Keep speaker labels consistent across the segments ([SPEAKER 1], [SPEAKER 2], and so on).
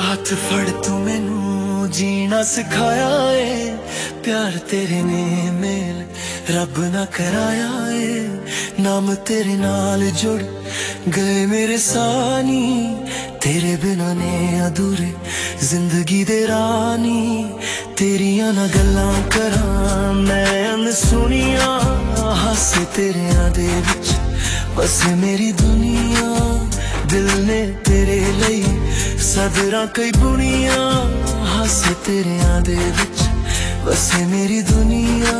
[SPEAKER 1] हाथ फड़ तू मैनू जीना सिखाया है, प्यार तेरे ने मेल रब ना कराया है। नाम तेरे नाल जुड़ गए मेरे सानी, तेरे बिना ने अधूरे जिंदगी दे रानी। तेरिया ना गल्लां करां मैं अनसुनिया, हासे तेरिया दे विच बसे मेरी दुनिया। दिल ने तेरे लई सदरा कई बुनिया, हासे तेरिया दे विच बसे मेरी दुनिया।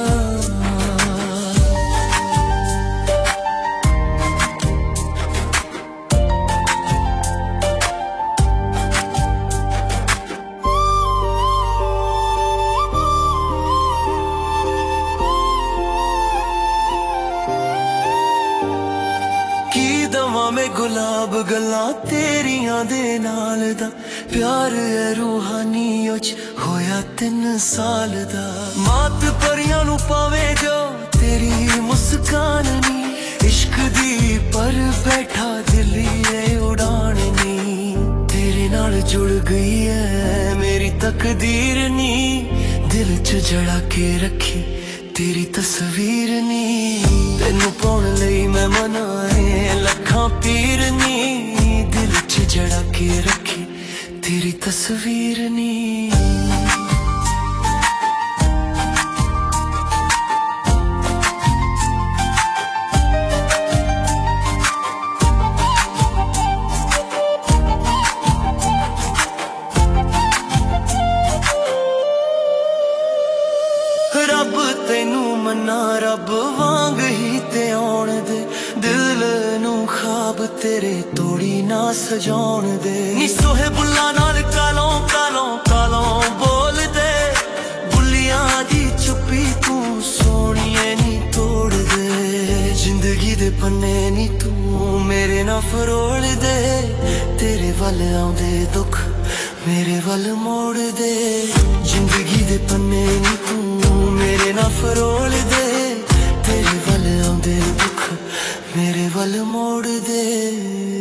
[SPEAKER 1] में गुलाब गल्ला तेरिया दे नाल दा, प्यार है रूहानी होया 3 साल दा। मात परियां नू पावे जो तेरी मुस्कान नी, इश्क दी पर बैठा दिली है उड़ान नी। तेरे नाल जुड़ गई है मेरी तकदीर नी, दिल च जड़ा के रखी तेरी तस्वीर नी। तेनू पाउण लई मैं मनाए लखां पीर नी, दिल च जड़ा के रखी तेरी तस्वीर नी। रब तेनू मना रब वांग ही ते आउण दे, दिल नू ख्वाब तेरे तोड़ी ना सजाउण दे। नी सोहे बुल्ला नाल कालों कालों कालों बोल दे, बुल्लियां दी चुप्पी तू सोनिए नी तोड़ दे। जिंदगी दे पन्ने नी तू मेरे ना फरोल दे, तेरे वल आउंदे दुख मेरे वल मोड़ दे। जिंदगी दे पन्ने नी तू मेरे ना फरोल दे, तेरे वल आउंदे दुख मेरे वल मोड़ दे।